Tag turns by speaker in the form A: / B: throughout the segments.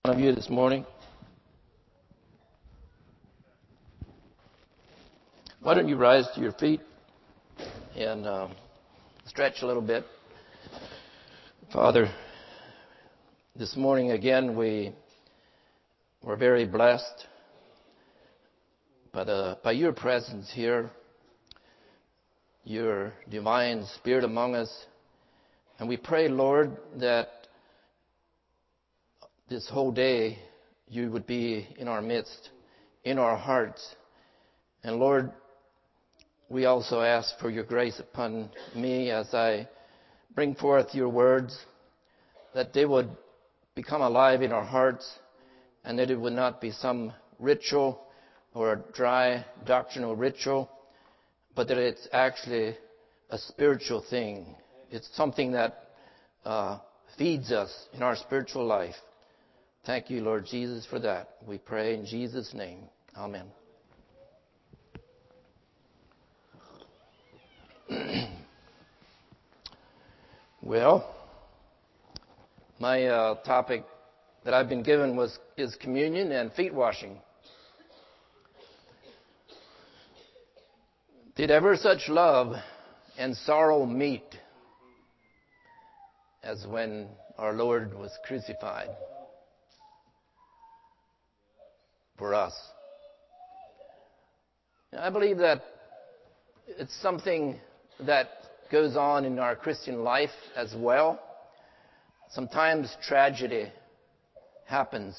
A: Of you this morning. Why don't you rise to your feet and stretch a little bit. Father, this morning again we're very blessed by your presence here, your divine Spirit among us. And we pray, Lord, that this whole day you would be in our midst, in our hearts. And Lord, we also ask for your grace upon me as I bring forth your words, that they would become alive in our hearts, and that it would not be some ritual or a dry doctrinal ritual, but that it's actually a spiritual thing. It's something that feeds us in our spiritual life. Thank you, Lord Jesus, for that. We pray in Jesus' name. Amen. Well, my topic that I've been given is communion and feet washing. Did ever such love and sorrow meet as when our Lord was crucified for us? I believe that it's something that goes on in our Christian life as well. Sometimes tragedy happens,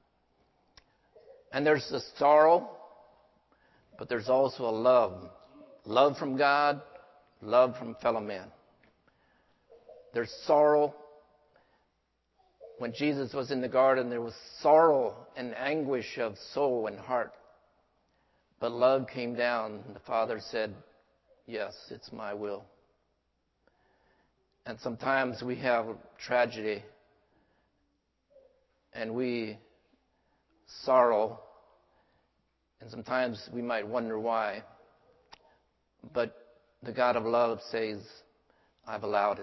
A: and there's a sorrow, but there's also a love from God, love from fellow men. There's sorrow. When Jesus was in the garden, there was sorrow and anguish of soul and heart. But love came down, and the Father said, yes, it's my will. And sometimes we have tragedy, and we sorrow, and sometimes we might wonder why. But the God of love says, I've allowed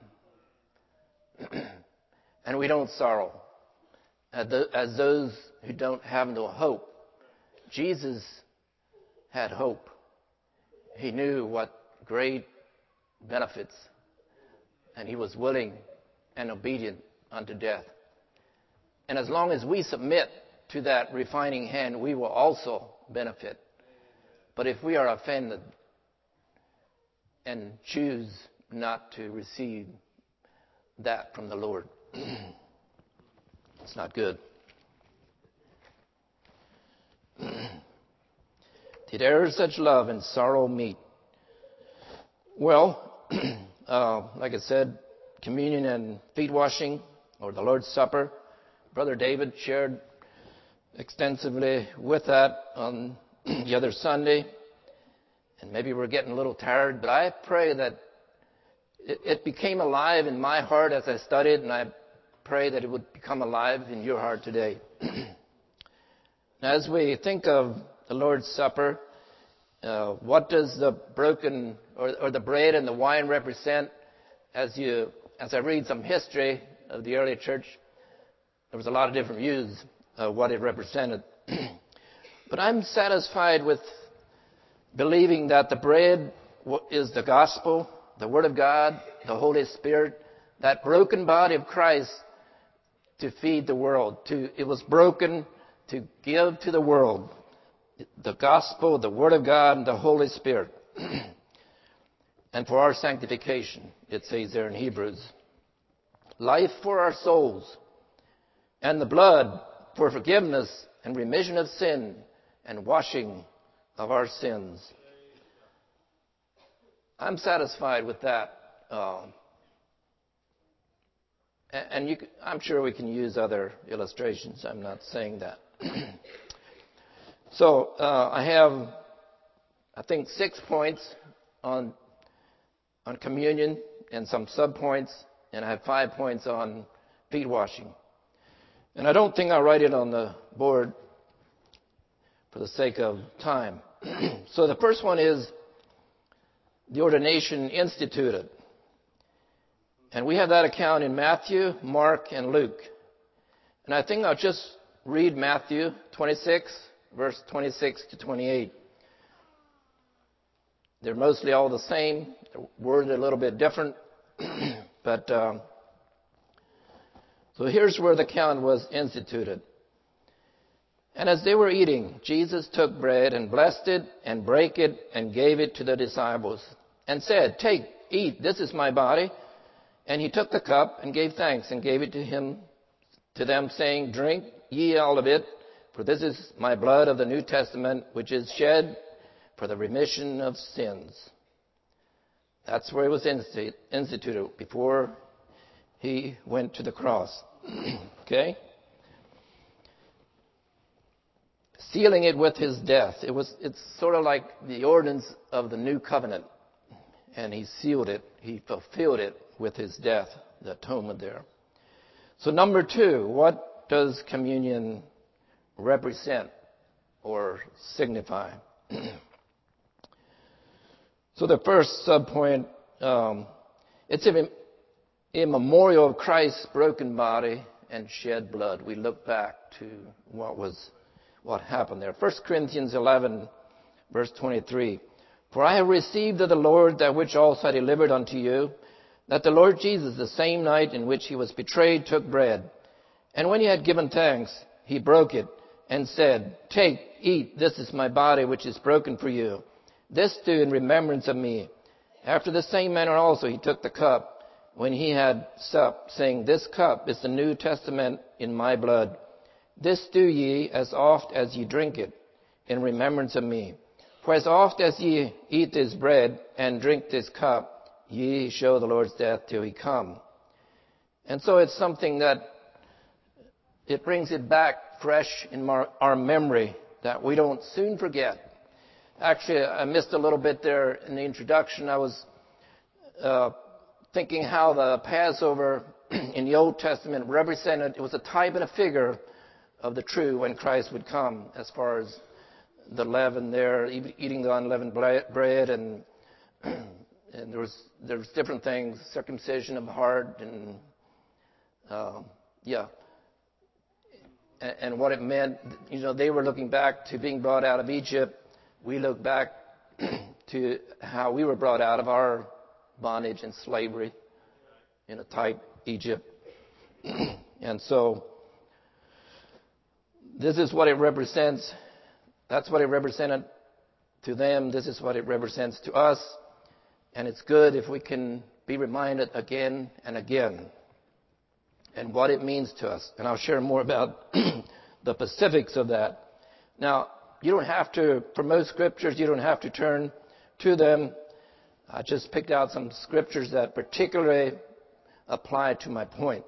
A: it. And we don't sorrow as those who don't have no hope. Jesus had hope. He knew what great benefits, and he was willing and obedient unto death. And as long as we submit to that refining hand, we will also benefit. But if we are offended and choose not to receive that from the Lord, it's not good. Did ever such love and sorrow meet? Well, like I said, communion and feet washing, or the Lord's Supper. Brother David shared extensively with that on the other Sunday. And maybe we're getting a little tired, but I pray that it became alive in my heart as I studied, and I pray that it would become alive in your heart today. As we think of the Lord's Supper, what does the broken or the bread and the wine represent? As I read some history of the early church, there was a lot of different views of what it represented. But I'm satisfied with believing that the bread is the gospel, the Word of God, the Holy Spirit, that broken body of Christ to feed the world. It was broken to give to the world the gospel, the Word of God, and the Holy Spirit. And for our sanctification, it says there in Hebrews. Life for our souls, and the blood for forgiveness and remission of sin and washing of our sins. I'm satisfied with that. I'm sure we can use other illustrations. I'm not saying that. So I have, I think, 6 points on communion and some subpoints, and I have 5 points on feet washing. And I don't think I'll write it on the board for the sake of time. So the first one is the ordination instituted. And we have that account in Matthew, Mark, and Luke. And I think I'll just read Matthew 26, verse 26 to 28. They're mostly all the same. They're worded a little bit different. But so here's where the count was instituted. And as they were eating, Jesus took bread and blessed it and brake it and gave it to the disciples and said, "Take, eat, this is my body." And he took the cup and gave thanks and gave it to them, saying, "Drink ye all of it, for this is my blood of the New Testament, which is shed for the remission of sins." That's where it was instituted before he went to the cross. Okay? Sealing it with his death. It's sort of like the ordinance of the new covenant. And he sealed it. He fulfilled it with his death, the atonement there. So number 2, what does communion represent or signify? So the first subpoint, it's a memorial of Christ's broken body and shed blood. We look back to what happened there. 1 Corinthians 11, verse 23. "For I have received of the Lord that which also I delivered unto you, that the Lord Jesus, the same night in which he was betrayed, took bread. And when he had given thanks, he broke it and said, 'Take, eat, this is my body which is broken for you. This do in remembrance of me.' After the same manner also he took the cup when he had supped, saying, 'This cup is the New Testament in my blood. This do ye as oft as ye drink it in remembrance of me. For as oft as ye eat this bread and drink this cup, ye show the Lord's death till he come.'" And so it's something that it brings it back fresh in our memory that we don't soon forget. Actually, I missed a little bit there in the introduction. I was thinking how the Passover in the Old Testament represented, it was a type and a figure of the true when Christ would come, as far as the leaven there, eating the unleavened bread, and there was different things, circumcision of the heart, and and what it meant. You know, they were looking back to being brought out of Egypt. We look back to how we were brought out of our bondage and slavery in a tight Egypt. And so this is what it represents. That's what it represented to them. This is what it represents to us. And it's good if we can be reminded again and again and what it means to us. And I'll share more about the specifics of that. Now, you don't have to, for most scriptures, you don't have to turn to them. I just picked out some scriptures that particularly apply to my point.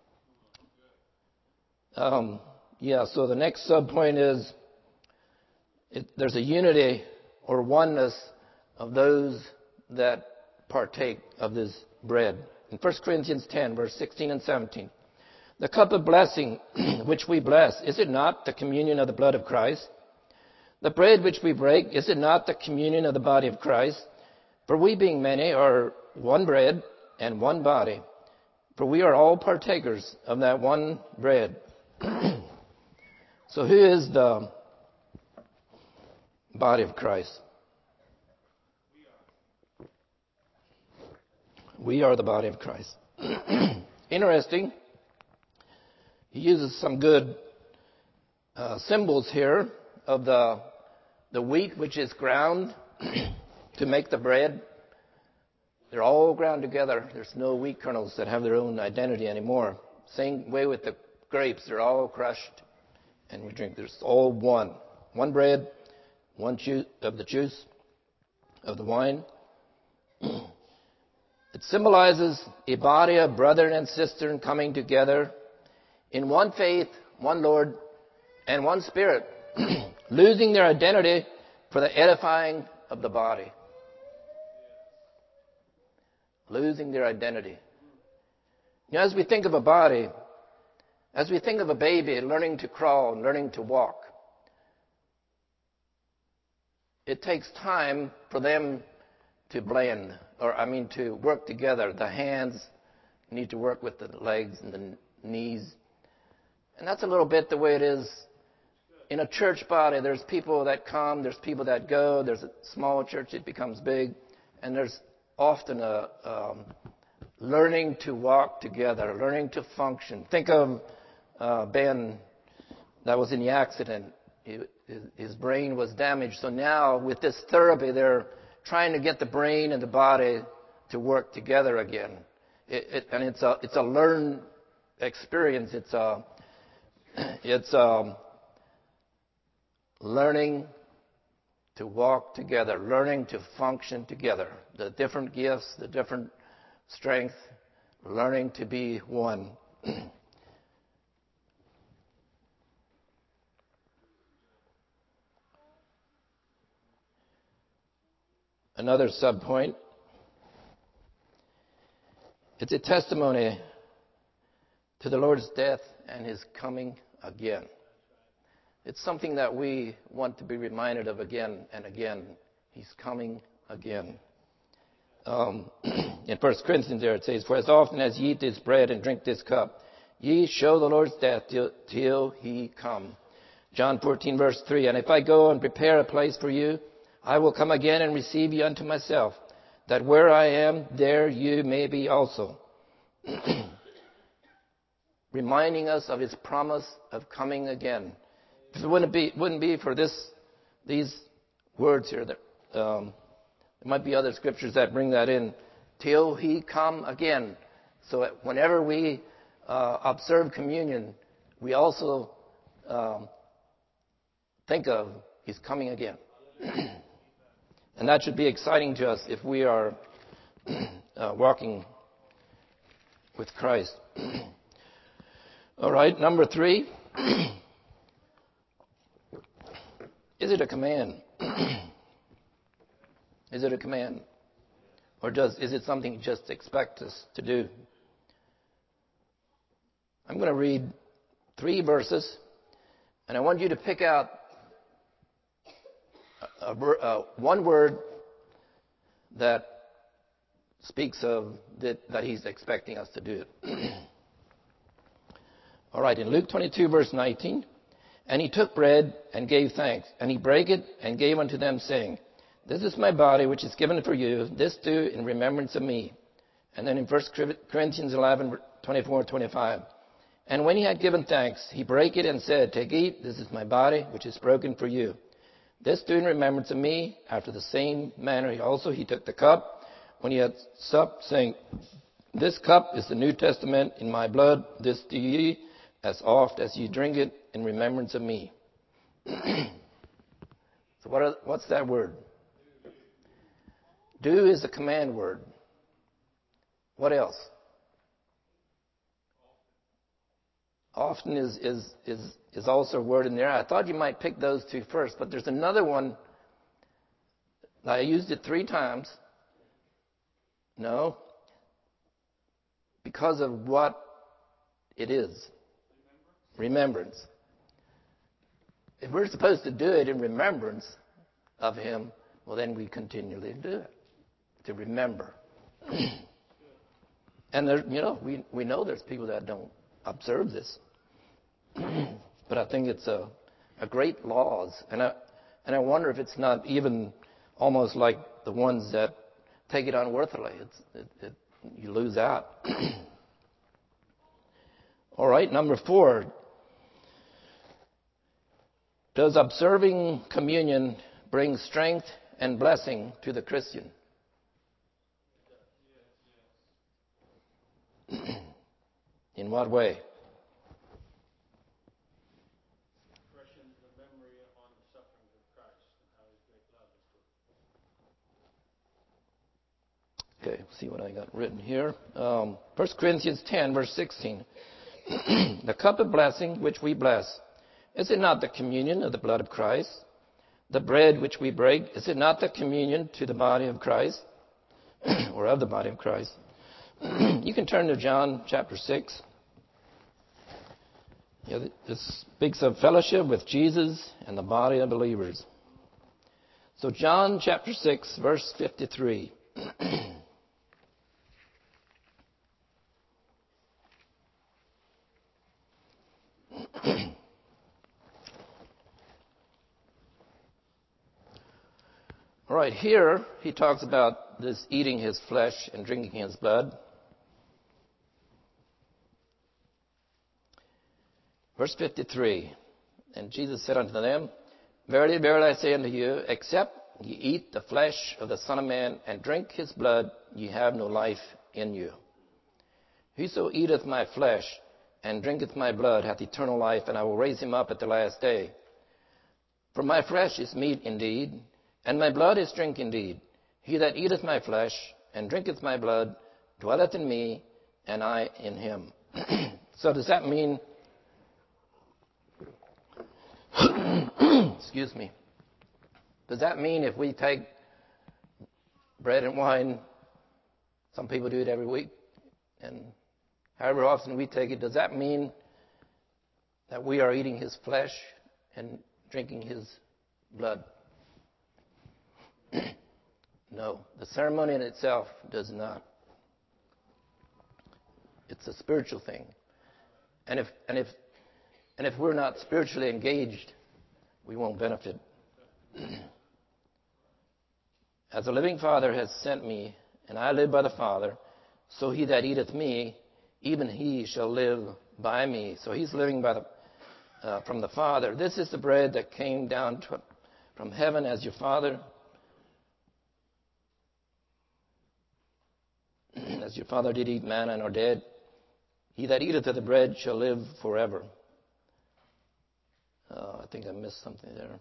A: So the next subpoint is there's a unity or oneness of those that partake of this bread. In 1 Corinthians 10, verse 16 and 17. "The cup of blessing which we bless, is it not the communion of the blood of Christ? The bread which we break, is it not the communion of the body of Christ? For we being many are one bread and one body. For we are all partakers of that one bread." So who is the body of Christ? We are the body of Christ. Interesting. He uses some good symbols here of the wheat which is ground to make the bread. They're all ground together. There's no wheat kernels that have their own identity anymore. Same way with the grapes. They're all crushed and we drink. There's all one. One bread, one juice of the juice of the wine. It symbolizes a body of brethren and sisters coming together in one faith, one Lord, and one Spirit, losing their identity for the edifying of the body. Losing their identity. You know, as we think of a body, as we think of a baby learning to crawl and learning to walk, it takes time for them to blend, to work together. The hands need to work with the legs and the knees. And that's a little bit the way it is in a church body. There's people that come, there's people that go. There's a small church, it becomes big. And there's often a learning to walk together, learning to function. Think of Ben that was in the accident. His brain was damaged. So now with this therapy, they're trying to get the brain and the body to work together again. And it's a learned experience. It's learning to walk together, learning to function together. The different gifts, the different strength, learning to be one. Another subpoint. It's a testimony to the Lord's death and His coming again. It's something that we want to be reminded of again and again. He's coming again. In 1 Corinthians there it says, "For as often as ye eat this bread and drink this cup, ye show the Lord's death till He come." John 14 verse 3, "And if I go and prepare a place for you, I will come again and receive you unto myself, that where I am, there you may be also." Reminding us of His promise of coming again. If it wouldn't be for these words here, there might be other scriptures that bring that in. Till He come again. So whenever we observe communion, we also think of He's coming again. And that should be exciting to us if we are walking with Christ. All right, number 3. Is it a command? Is it a command? Or is it something He just expects us to do? I'm going to read 3 verses, and I want you to pick out one word that speaks of that He's expecting us to do it. All right, in Luke 22, verse 19, "And He took bread and gave thanks, and He brake it and gave unto them, saying, This is my body, which is given for you. This do in remembrance of me." And then in 1 Corinthians 11, 24, 25, "And when He had given thanks, He brake it and said, Take, eat, this is my body, which is broken for you. This do in remembrance of me. After the same manner He took the cup when He had supped, saying, This cup is the New Testament in my blood. This do ye as oft as ye drink it in remembrance of me." So what's that word? Do is a command word. What else? Often is also a word in there. I thought you might pick those 2 first, but there's another one. I used it 3 times. No. Because of what it is. Remembrance. If we're supposed to do it in remembrance of Him, well, then we continually do it. To remember. And there, we know there's people that don't observe this. But I think it's a great laws. And I wonder if it's not even almost like the ones that take it unworthily. You lose out. All right, number 4. Does observing communion bring strength and blessing to the Christian? In what way?
B: Refreshing the memory on the sufferings of Christ and how His great love is to us.
A: Okay, see what I got written here. 1 Corinthians 10, verse 16. "The cup of blessing which we bless, is it not the communion of the blood of Christ? The bread which we break, is it not the communion to the body of Christ?" Or of the body of Christ. You can turn to John chapter 6. This speaks of fellowship with Jesus and the body of believers. So John chapter 6, verse 53. All right, here he talks about this eating his flesh and drinking his blood. Verse 53, and Jesus said unto them, Verily, verily, I say unto you, except ye eat the flesh of the Son of Man and drink his blood, ye have no life in you. Whoso eateth my flesh and drinketh my blood hath eternal life, and I will raise him up at the last day. For my flesh is meat indeed, and my blood is drink indeed. He that eateth my flesh and drinketh my blood dwelleth in me, and I in him. So does that mean, excuse me, does that mean if we take bread and wine, some people do it every week, and however often we take it, does that mean that we are eating his flesh and drinking his blood? No, the ceremony in itself does not. It's a spiritual thing. And if we're not spiritually engaged, we won't benefit. As the living Father has sent me, and I live by the Father, so he that eateth me, even he shall live by me. So he's living by from the Father. This is the bread that came down from heaven, as your Father did eat manna and are dead. He that eateth of the bread shall live forever. I think I missed something there.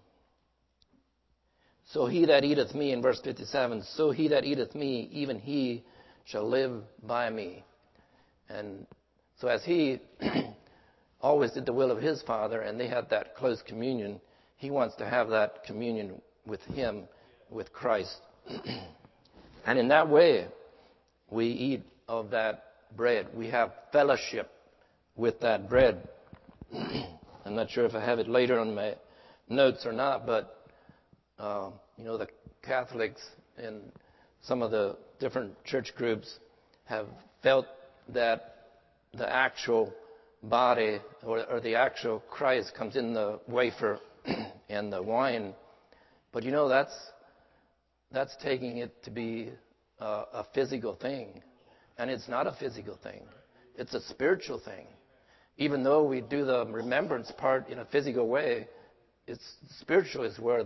A: So he that eateth me, in verse 57, so he that eateth me, even he shall live by me. And so as he always did the will of his Father, and they had that close communion, he wants to have that communion with him, with Christ. And in that way, we eat of that bread. We have fellowship with that bread. I'm not sure if I have it later on my notes or not, but the Catholics and some of the different church groups have felt that the actual body or the actual Christ comes in the wafer and the wine. But that's taking it to be a physical thing. And it's not a physical thing. It's a spiritual thing. Even though we do the remembrance part in a physical way, it's spiritual is where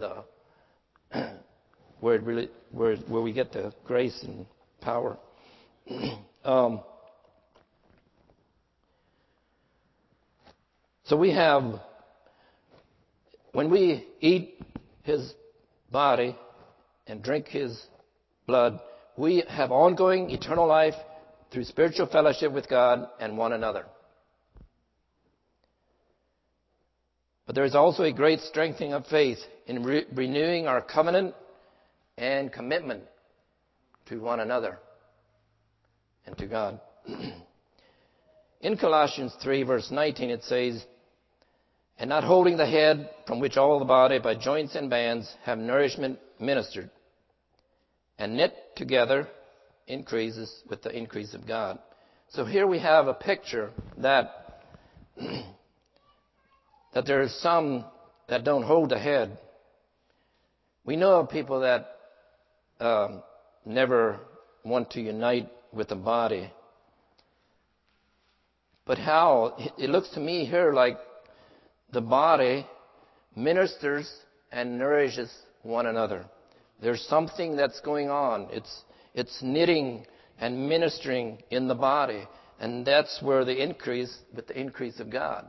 A: where we get the grace and power. So we have, when we eat his body and drink his blood, we have ongoing eternal life through spiritual fellowship with God and one another. But there is also a great strengthening of faith in renewing our covenant and commitment to one another and to God. In Colossians 3, verse 19, it says, And not holding the head, from which all the body by joints and bands have nourishment ministered, and knit together increases with the increase of God. So here we have a picture that there is some that don't hold the head. We know of people that never want to unite with the body. But how? It looks to me here like the body ministers and nourishes one another. There's something that's going on. It's knitting and ministering in the body. And that's where the increase, with the increase of God.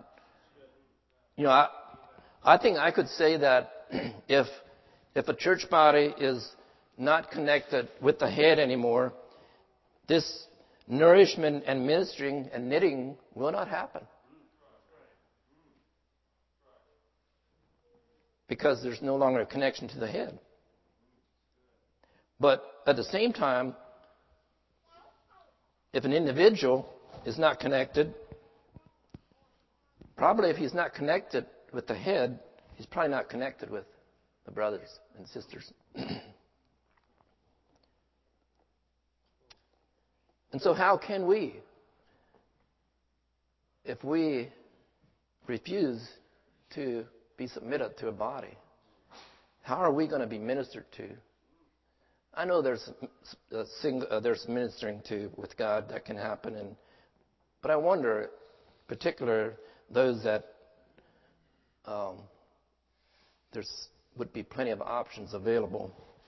A: I think I could say that if a church body is not connected with the head anymore, this nourishment and ministering and knitting will not happen. Because there's no longer a connection to the head. But at the same time, if an individual is not connected, probably if he's not connected with the head, he's probably not connected with the brothers and sisters. And so how can we, if we refuse to be submitted to a body, how are we going to be ministered to? I know there's ministering to with God that can happen, but I wonder, particular those that there would be plenty of options available.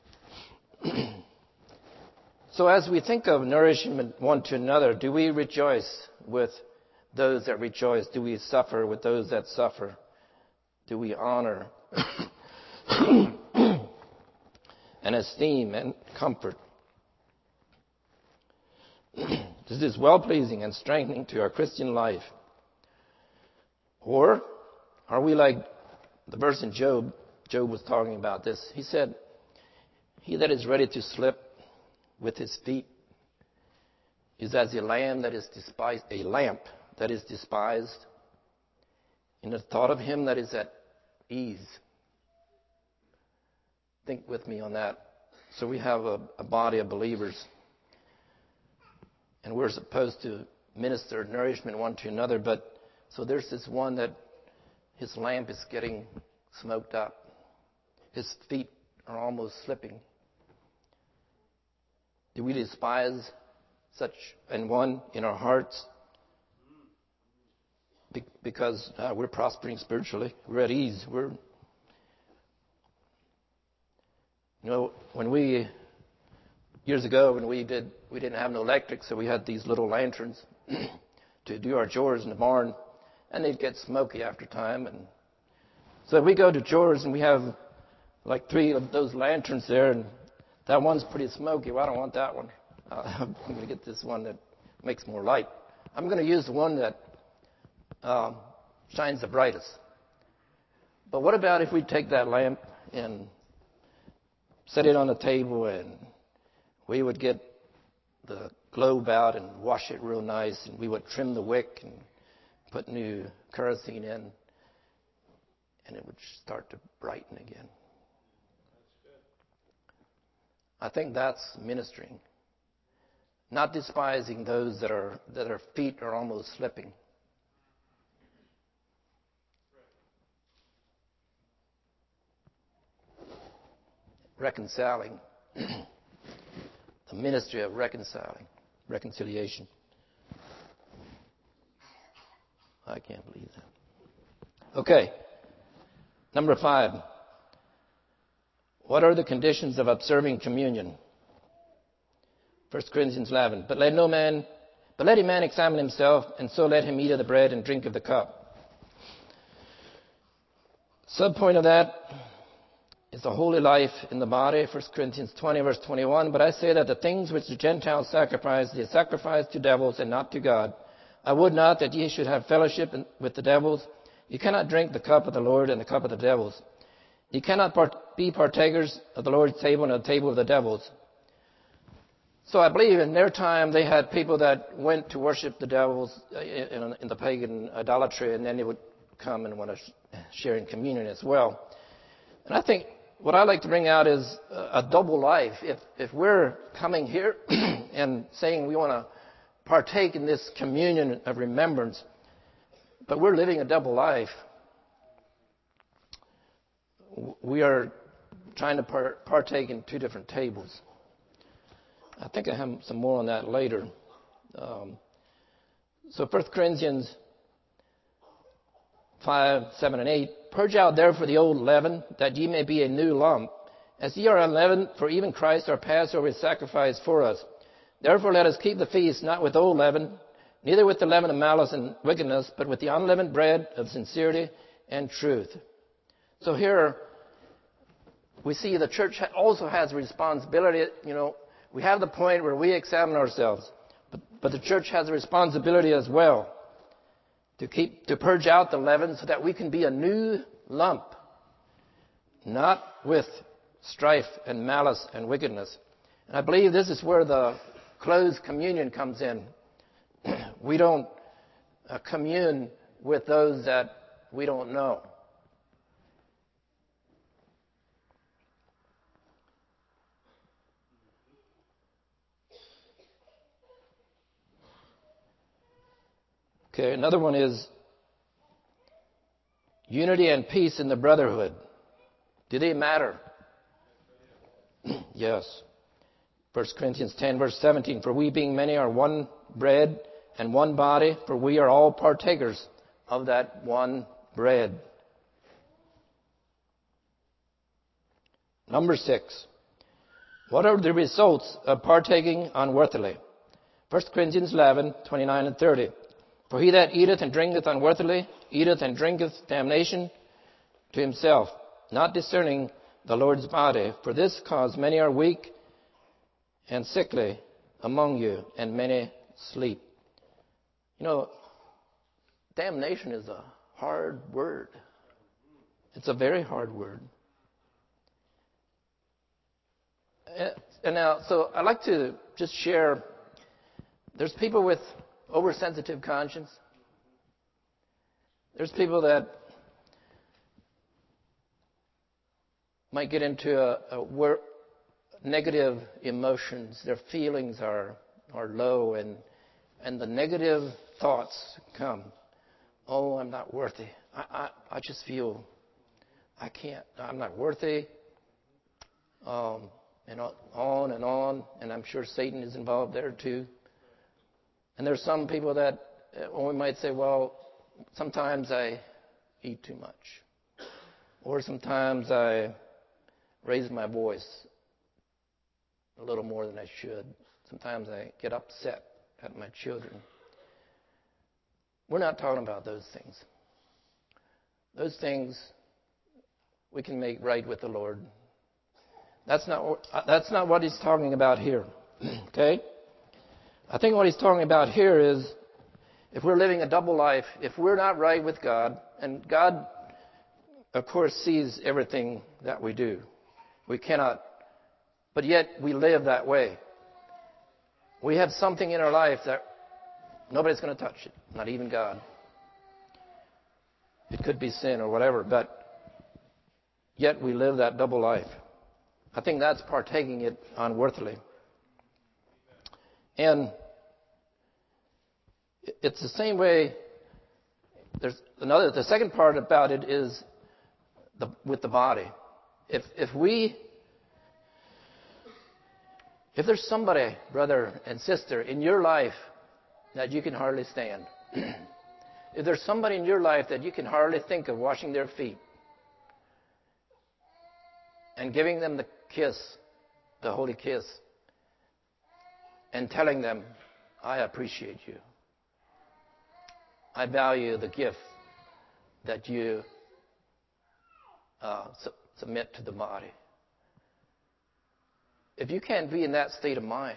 A: So as we think of nourishment one to another, do we rejoice with those that rejoice? Do we suffer with those that suffer? Do we honor and esteem and comfort? This is well-pleasing and strengthening to our Christian life. Or are we like the verse in Job? Job was talking about this. He said, "He that is ready to slip with his feet is as a lamp that is despised, in the thought of him that is at ease." Think with me on that. So we have a body of believers, and we're supposed to minister nourishment one to another, but so there's this one that his lamp is getting smoked up. His feet are almost slipping. Do we despise such an one in our hearts? Because we're prospering spiritually. We're at ease. Years ago when we didn't have no electric, so we had these little lanterns to do our chores in the barn, and they'd get smoky after time. And so we go to chores and we have like 3 of those lanterns there, and that one's pretty smoky. Well, I don't want that one. I'm going to get this one that makes more light. I'm going to use the one that shines the brightest. But what about if we take that lamp and set it on the table, and we would get the globe out and wash it real nice, and we would trim the wick and put new kerosene in, and it would start to brighten again. I think that's ministering. Not despising those that their feet are almost slipping. Reconciling. The ministry of reconciliation. I can't believe that. Okay. Number 5. What are the conditions of observing communion? 1 Corinthians 11. But let a man examine himself, and so let him eat of the bread and drink of the cup. Subpoint of that is the holy life in the body, 1 Corinthians 20, verse 21. But I say that the things which the Gentiles sacrifice, they sacrifice to devils and not to God. I would not that ye should have fellowship with the devils. You cannot drink the cup of the Lord and the cup of the devils. You cannot be partakers of the Lord's table and the table of the devils. So I believe in their time they had people that went to worship the devils in the pagan idolatry, and then they would come and want to share in communion as well. And I think what I like to bring out is a double life. If we're coming here and saying we want to partake in this communion of remembrance, but we're living a double life, we are trying to partake in 2 different tables. I think I have some more on that later. So 1 Corinthians 5, 7, and 8. Purge out therefore the old leaven, that ye may be a new lump, as ye are unleavened, for even Christ our Passover is sacrificed for us. Therefore let us keep the feast, not with old leaven, neither with the leaven of malice and wickedness, but with the unleavened bread of sincerity and truth. So here we see the church also has a responsibility. We have the point where we examine ourselves, but the church has a responsibility as well to purge out the leaven so that we can be a new lump, not with strife and malice and wickedness. And I believe this is where the closed communion comes in. We don't commune with those that we don't know. Okay, another one is Unity and peace in the brotherhood. Do they matter? Yes. 1 Corinthians 10 verse 17. For we being many are one bread and one body, for we are all partakers of that one bread. Number 6. What are the results of partaking unworthily? 1 Corinthians 11, 29 and 30. For he that eateth and drinketh unworthily, eateth and drinketh damnation to himself, not discerning the Lord's body. For this cause many are weak and sickly among you, and many sleep. You know, damnation is a hard word. It's a very hard word. And now, so I'd like to just share, there's people with oversensitive conscience. There's people that might get into where negative emotions. Their feelings are low, and the negative thoughts come. Oh, I'm not worthy. I just feel I can't. I'm not worthy. And on, and I'm sure Satan is involved there too. And there's some people that we might say, well, sometimes I eat too much, or sometimes I raise my voice a little more than I should. Sometimes I get upset at my children. We're not talking about those things. Those things we can make right with the Lord. That's not what he's talking about here. Okay? I think what he's talking about here is if we're living a double life, if we're not right with God, and God, of course, sees everything that we do. We cannot, but yet we live that way. We have something in our life that nobody's going to touch it, not even God. It could be sin or whatever, but yet we live that double life. I think that's partaking it unworthily. And it's the same way. The second part about it is with the body. If there's somebody, brother and sister, in your life that you can hardly stand, if there's somebody in your life that you can hardly think of washing their feet and giving them the kiss, the holy kiss, and telling them, I appreciate you. I value the gift that you submit to the body. If you can't be in that state of mind,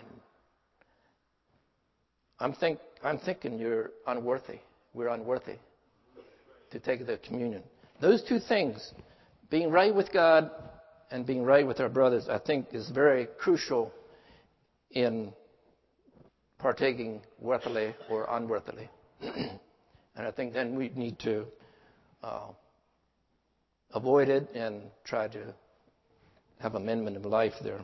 A: I'm thinking you're unworthy. We're unworthy to take the communion. Those two things, being right with God and being right with our brothers, I think is very crucial in partaking worthily or unworthily. And I think then we need to avoid it and try to have amendment of life there.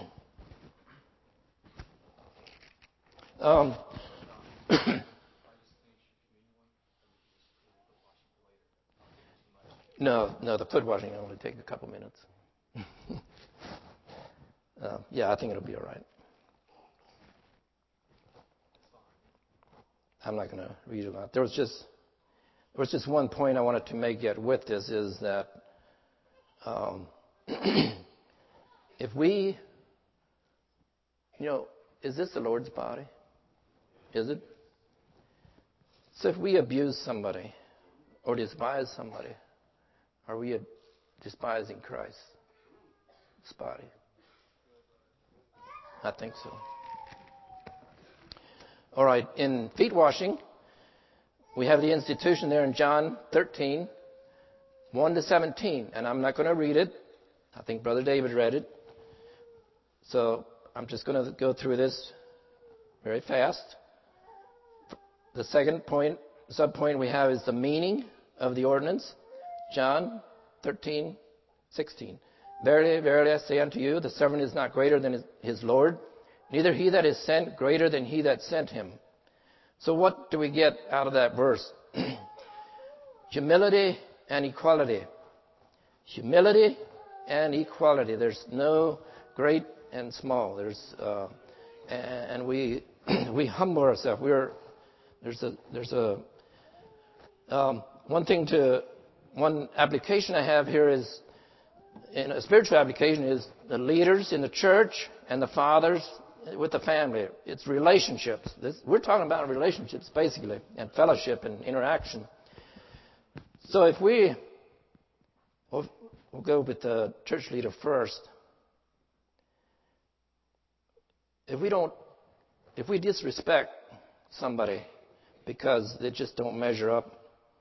A: No, the foot washing will only take a couple minutes. Yeah, I think it'll be all right. I'm not going to read a lot. There was just one point I wanted to make yet with this is that if we, is this the Lord's body? Is it? So if we abuse somebody or despise somebody, are we despising Christ's body? I think so. All right, in feet washing, we have the institution there in John 13, 1 to 17. And I'm not going to read it. I think Brother David read it. So I'm just going to go through this very fast. The second subpoint we have is the meaning of the ordinance. John 13, 16. Verily, verily, I say unto you, the servant is not greater than his Lord, neither he that is sent greater than he that sent him. So what do we get out of that verse? Humility and equality. Humility and equality. There's no great and small. And we we humble ourselves. One application I have here is, in a spiritual application, is the leaders in the church and the fathers with the family. It's relationships. We're talking about relationships basically, and fellowship and interaction. So if we'll go with the church leader first. If we disrespect somebody because they just don't measure up,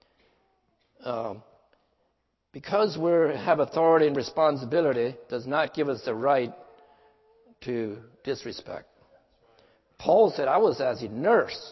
A: because we have authority and responsibility, does not give us the right to disrespect. Paul said, I was as a nurse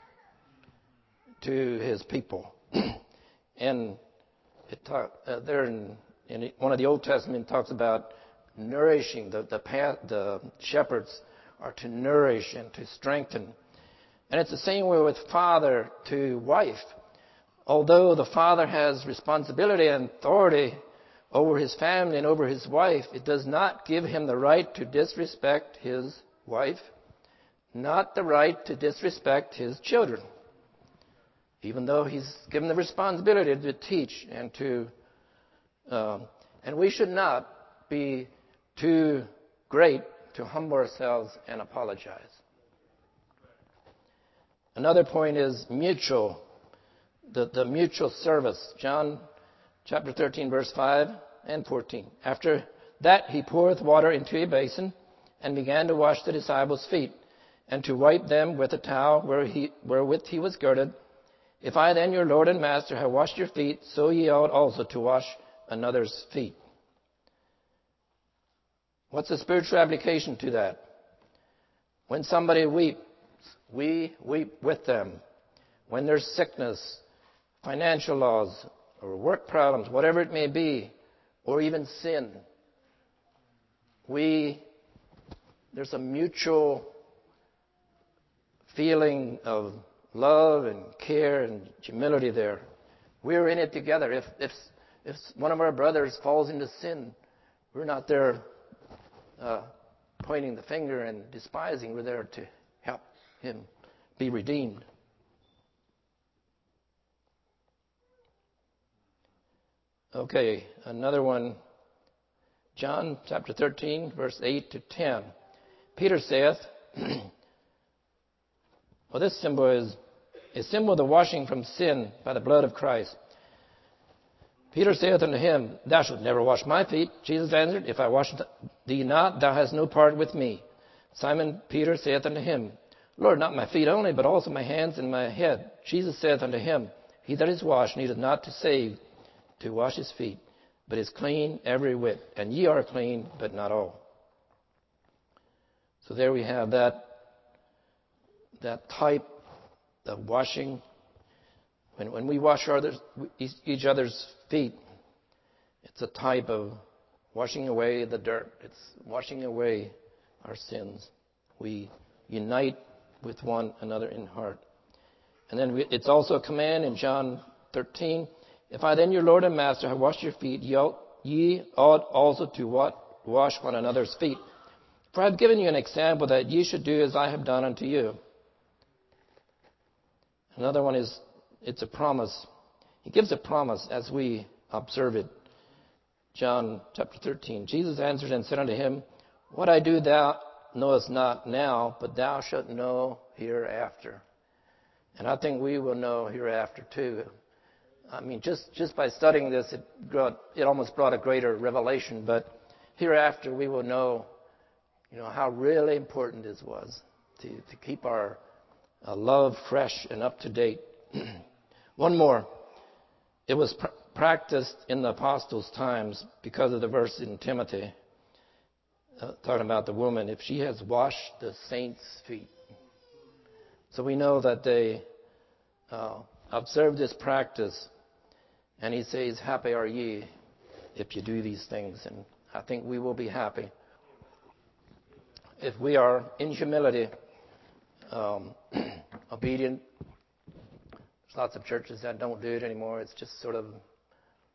A: to his people. And there in one of the Old Testament talks about nourishing. The shepherds are to nourish and to strengthen. And it's the same way with father to wife. Although the father has responsibility and authority over his family and over his wife, it does not give him the right to disrespect his wife, not the right to disrespect his children, even though he's given the responsibility to teach and to... and we should not be too great to humble ourselves and apologize. Another point is mutual. The mutual service. John chapter 13, verse 5 and 14. After that, he poureth water into a basin and began to wash the disciples' feet and to wipe them with a towel wherewith he was girded. If I then, your Lord and Master, have washed your feet, so ye ought also to wash another's feet. What's the spiritual application to that? When somebody weeps, we weep with them. When there's sickness, financial loss, or work problems, whatever it may be, or even sin, there's a mutual feeling of love and care and humility there. We're in it together. If one of our brothers falls into sin, we're not there pointing the finger and despising. We're there to help him be redeemed. Okay, another one. John chapter 13, verse 8 to 10. Peter saith, well, this symbol is a symbol of the washing from sin by the blood of Christ. Peter saith unto him, Thou shalt never wash my feet. Jesus answered, If I wash thee not, thou hast no part with me. Simon Peter saith unto him, Lord, not my feet only, but also my hands and my head. Jesus saith unto him, He that is washed needeth not to save to wash his feet, but is clean every whit. And ye are clean, but not all. So there we have that type of washing. When we wash each other's feet, it's a type of washing away the dirt. It's washing away our sins. We unite with one another in heart. And then it's also a command in John 13. If I then, your Lord and Master, have washed your feet, ye ought also to wash one another's feet. For I have given you an example that ye should do as I have done unto you. Another one is, it's a promise. He gives a promise as we observe it. John chapter 13. Jesus answered and said unto him, What I do thou knowest not now, but thou shalt know hereafter. And I think we will know hereafter too. I mean, just by studying this, it almost brought a greater revelation. But hereafter, we will know, how really important this was to keep our love fresh and up to date. One more. It was practiced in the apostles' times because of the verse in Timothy talking about the woman, if she has washed the saints' feet. So we know that they observe this practice. And he says, Happy are ye if you do these things. And I think we will be happy if we are in humility, obedient. There's lots of churches that don't do it anymore. It's just sort of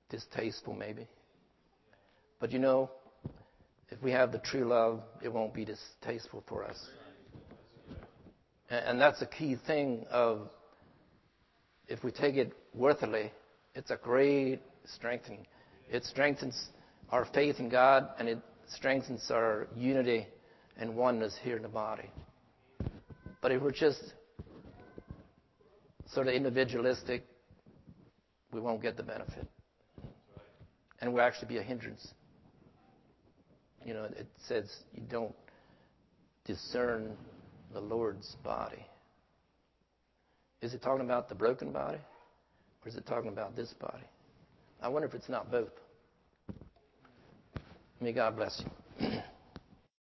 A: distasteful maybe. But you know, if we have the true love, it won't be distasteful for us. And that's a key thing of, if we take it worthily, it's a great strengthening. It strengthens our faith in God, and it strengthens our unity and oneness here in the body. But if we're just sort of individualistic, we won't get the benefit. And we'll actually be a hindrance. You know, it says you don't discern the Lord's body. Is it talking about the broken body? Or is it talking about this body? I wonder if it's not both. May God bless you.